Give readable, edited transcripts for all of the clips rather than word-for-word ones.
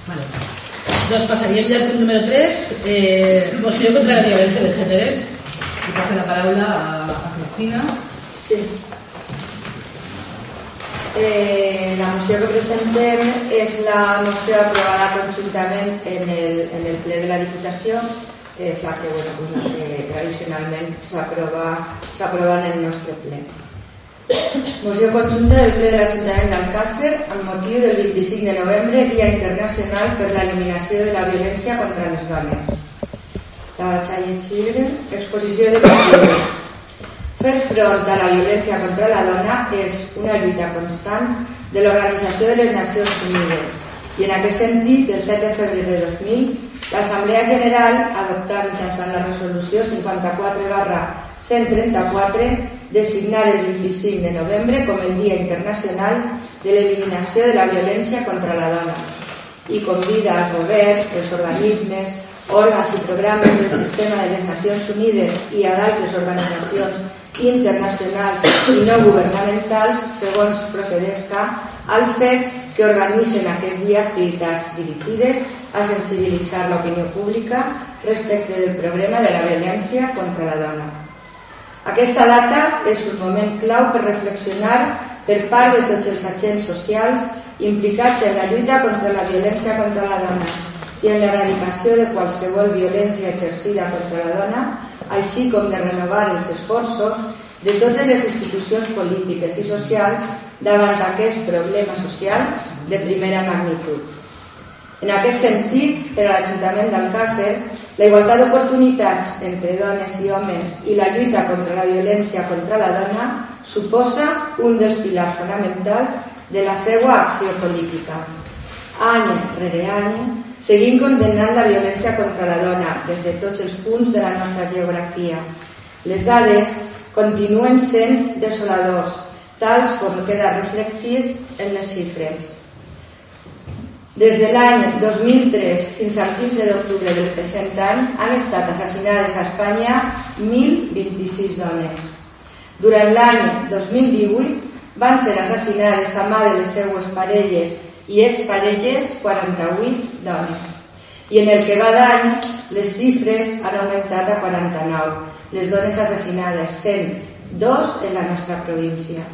Vale. Doncs passaríem ja al punt número 3, moció contra la violència de gènere. I passo la paraula a Cristina. Sí. La moció que presentem és la moció aprovada conjuntament en el ple de la Diputació. És la que, tradicionalment s'aprova en el nostre ple. Moció conjunta del ple de l'Ajuntament d'Alcàsser amb motiu del 25 de novembre, Dia Internacional per l'Eliminació de la Violència contra les Dones. La vaig a llegir. Exposició de motius. Fer front a la violència contra la dona és una lluita constant de l'Organització de les Nacions Unides i en aquest sentit, el 7 de febrer de 2000, l'Assemblea General adoptà mitjançant la resolució 54/134 designar el 25 de novembre com el Dia Internacional de l'Eliminació de la Violència contra la Dona i convida als governs, els organismes, òrgans i programes del sistema de les Nacions Unides i a d'altres organitzacions internacionals i no governamentals, segons procedesca, al fet que organitzen aquest dia activitats dirigides a sensibilitzar l'opinió pública respecte del problema de la violència contra la dona. Aquesta data és un moment clau per reflexionar per part de tots els agents socials implicats en la lluita contra la violència contra la dona i en l'erradicació de qualsevol violència exercida contra la dona, així com de renovar els esforços de totes les institucions polítiques i socials davant d'aquest problema social de primera magnitud. En aquest sentit, per a l'Ajuntament d'Alcàsser, la igualtat d'oportunitats entre dones i homes i la lluita contra la violència contra la dona suposa un dels pilars fonamentals de la seva acció política. Any rere any, seguim condemnant la violència contra la dona des de tots els punts de la nostra geografia. Les dades continuen sent desoladors, tals com queda reflectit en les xifres. Des de l'any 2003 fins al 15 d'octubre del present any han estat assassinades a Espanya 1.026 dones. Durant l'any 2018 van ser assassinades a mà de les seues parelles i exparelles 48 dones. I en el que va d'any, les xifres han augmentat a 49, les dones assassinades sent 2 en la nostra província.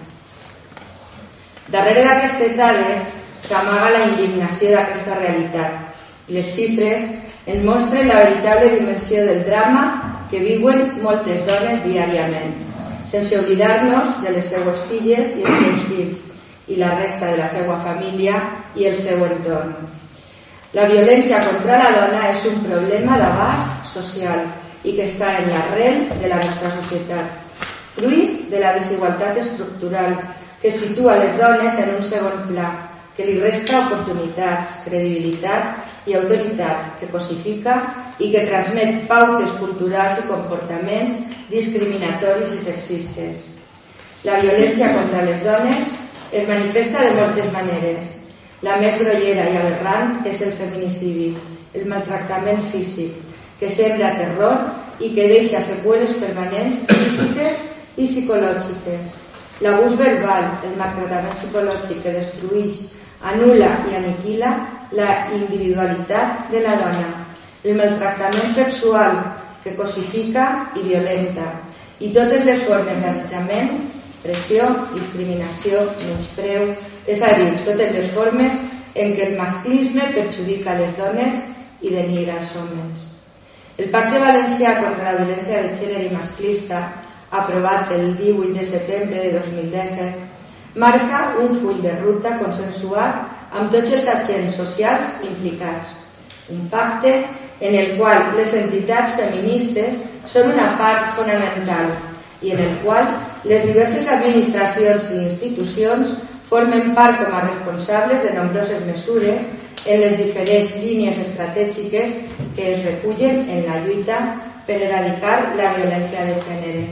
Darrere d'aquestes dades s'amaga la indignació d'aquesta realitat. Les xifres ens mostren la veritable dimensió del drama que viuen moltes dones diàriament, sense oblidar-nos de les seues filles i els seus fills i la resta de la seva família i el seu entorn. La violència contra la dona és un problema d'abast social i que està en l'arrel de la nostra societat, fruit de la desigualtat estructural que situa les dones en un segon pla, que li resta oportunitats, credibilitat i autoritat, que cosifica i que transmet pautes culturals i comportaments discriminatoris i sexistes. La violència contra les dones es manifesta de moltes maneres. La més grollera i aberrant és el feminicidi, el maltractament físic, que sembra terror i que deixa seqüeles permanents físiques i psicològiques. L'abús verbal, el maltractament psicològic que destruïx, anul·la i aniquila la individualitat de la dona. El maltractament sexual que cosifica i violenta. I totes les formes d'assetjament, pressió, discriminació, menyspreu, és a dir, totes les formes en què el masclisme perjudica les dones i denigra els homes. El Pacte Valencià contra la violència de gènere i masclista, aprovat el 18 de setembre de 2017, marca un full de ruta consensuat amb tots els agents socials implicats. Un pacte en el qual les entitats feministes són una part fonamental i en el qual les diverses administracions i institucions formen part com a responsables de nombroses mesures en les diferents línies estratègiques que es recullen en la lluita per erradicar la violència de gènere.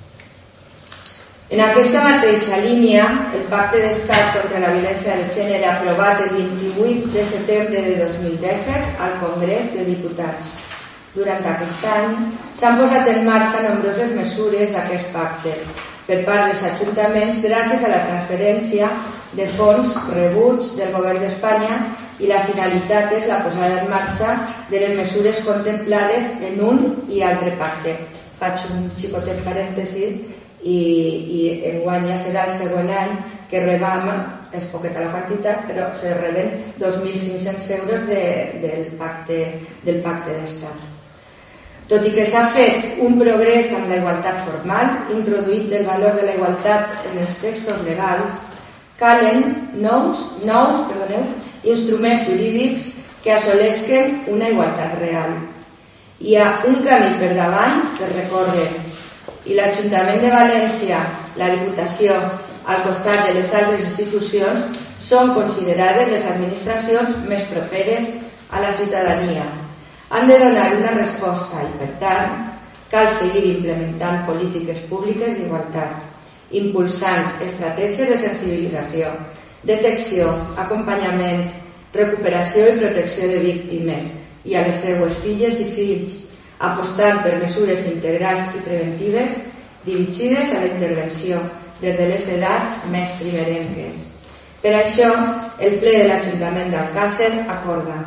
En aquesta mateixa línia, el Pacte d'Estat contra la violència de gènere aprovat el 28 de setembre de 2017 al Congrés de Diputats. Durant aquest any s'han posat en marxa nombroses mesures d'aquest pacte per part dels ajuntaments gràcies a la transferència de fons rebuts del Govern d'Espanya i la finalitat és la posada en marxa de les mesures contemplades en un i altre pacte. Faig un xicotet parèntesis i enguany ja serà el següent any que rebam, és poqueta la quantitat, però se reben 2.500 euros del pacte d'estat. Tot i que s'ha fet un progrés amb la igualtat formal, introduït el valor de la igualtat en els textos legals, calen nous instruments jurídics que assoleixen una igualtat real. Hi ha un camí per davant per recórrer i l'Ajuntament de València, la Diputació, al costat de les altres institucions, són considerades les administracions més properes a la ciutadania. Han de donar una resposta i, per tant, cal seguir implementant polítiques públiques d'igualtat, impulsant estratègies de sensibilització, detecció, acompanyament, recuperació i protecció de víctimes i a les seues filles i fills, apostant per mesures integrals i preventives dirigides a la intervenció des de les edats més primerenques. Per això, el ple de l'Ajuntament d'Alcàsser acorda: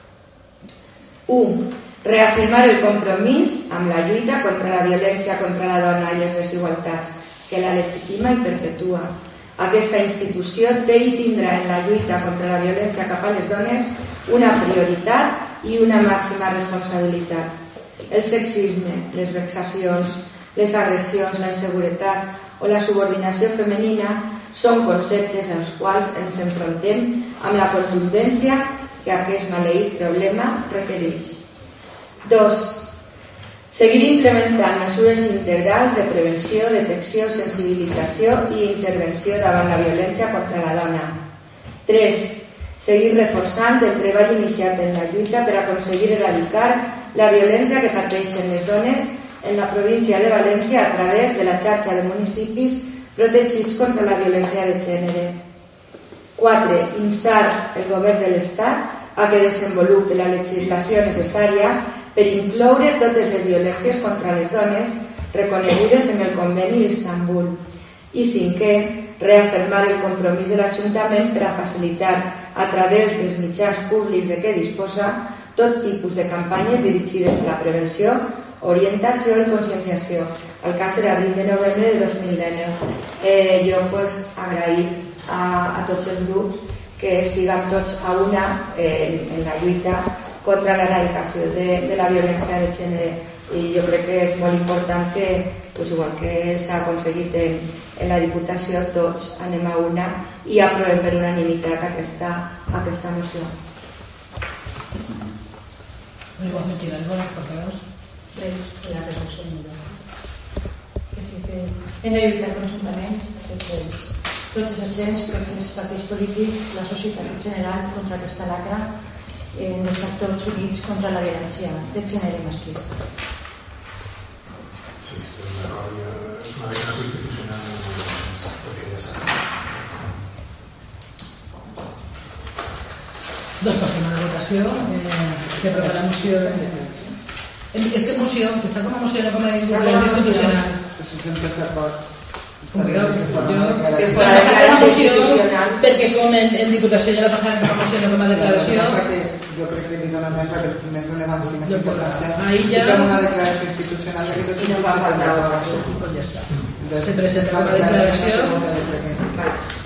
1. Reafirmar el compromís amb la lluita contra la violència contra la dona i les desigualtats, que la legitima i perpetua. Aquesta institució té i tindrà en la lluita contra la violència cap a les dones una prioritat i una màxima responsabilitat. El sexisme, les vexacions, les agressions, la inseguretat o la subordinació femenina són conceptes als quals ens enfrontem amb la contundència que aquest maleït problema requereix. 2. Seguir implementant mesures integrals de prevenció, detecció, sensibilització i intervenció davant la violència contra la dona. 3. Seguir reforçant el treball iniciat en la lluita per aconseguir erradicar la violència que pateixen les dones en la província de València a través de la xarxa de municipis protegits contra la violència de gènere. 4. Instar el govern de l'Estat a que desenvolupi la legislació necessària per incloure totes les violències contra les dones reconegudes en el Conveni d'Istanbul. I 5. Reafirmar el compromís de l'Ajuntament per a facilitar a través dels mitjans públics de què disposa tot tipus de campanyes dirigides a la prevenció, orientació i conscienciació. Alcàsser, abril de novembre de 2019. Jo agrair a tots els grups que estiguem tots a una en la lluita contra l'erradicació de la violència de gènere, i jo crec que és molt important que, igual que s'ha aconseguit en la Diputació, tots anem a una i aprovem per unanimitat aquesta moció. Igualmente, ¿algunas portavoz? La resolució que sí que hem de lluitar conjuntament tots els agents, tots els partits polítics, la societat en general contra aquesta lacra d'estar tots units contra la violència de gènere masclista. Sí, estoy de acuerdo. Es una declaración institucional porque ya sabe. Doncs passem a la votació. Que aprova la moció. És que moció, que està com a moció, no com a institucional. Perquè com en Diputació ja la passarem com a moció, no com a declaració. Jo crec que li dona més rellevància i més importància. Fem una declaració institucional que tot no va faltar. Ja està. Se presenta com a declaració.